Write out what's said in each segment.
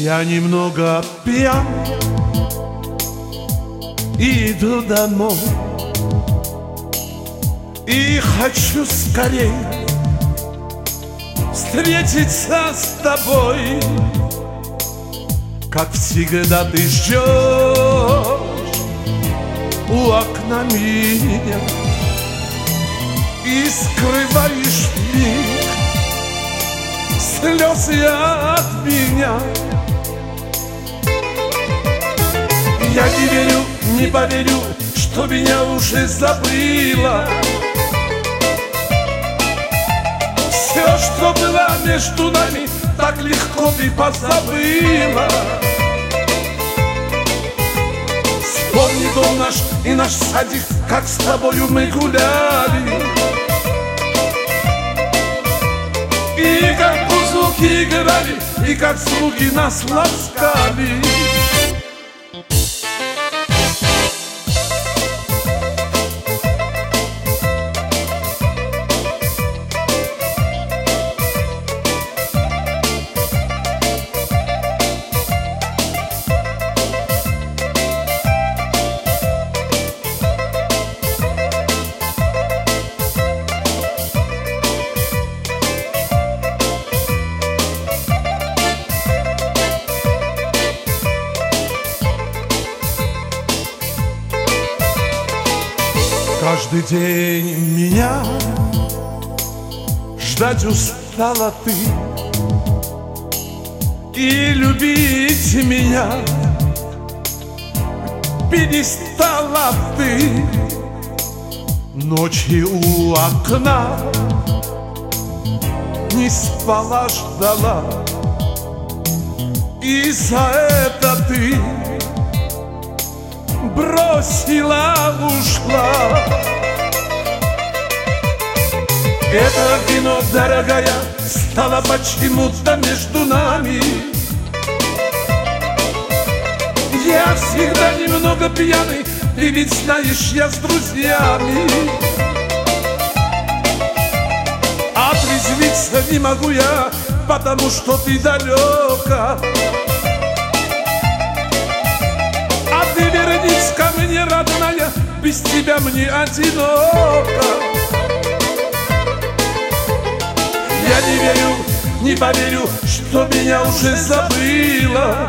Я немного пьян и иду домой, и хочу скорей встретиться с тобой. Как всегда ты ждешь у окна меня и скрываешь миг слез от меня. Я не верю, не поверю, что меня уже забыла. Все, что было между нами, так легко ты позабыла. Вспомни дом наш и наш садик, как с тобою мы гуляли, и как музыки играли, и как слуги нас ласкали. Каждый день меня ждать устала ты, и любить меня перестала ты. Ночи у окна не спала, ждала, и за это ты бросила, ушла. Это вино, дорогая, стало почему-то между нами. Я всегда немного пьяный, ты ведь знаешь, я с друзьями. Отрезвиться не могу я, потому что ты далека. А ты вернись ко мне, родная, без тебя мне одиноко. Я не верю, не поверю, что меня уже забыла.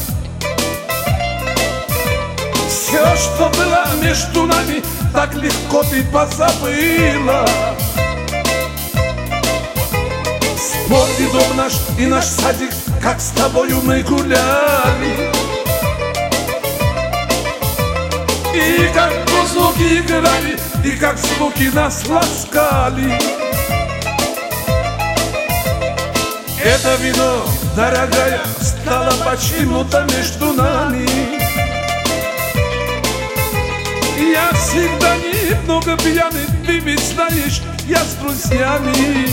Все, что было между нами, так легко ты позабыла. Вспомни дом наш и наш садик, как с тобою мы гуляли, и как музыки играли, и как звуки нас ласкали. Это вино, дорогая, стало почему-то между нами. Я всегда немного пьяный, ты ведь знаешь, я с друзьями.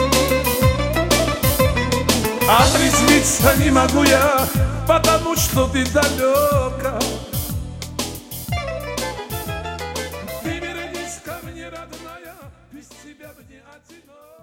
Отрезвиться не могу я, потому что ты далека. Ты вернись ко мне, родная, без тебя мне одиноко.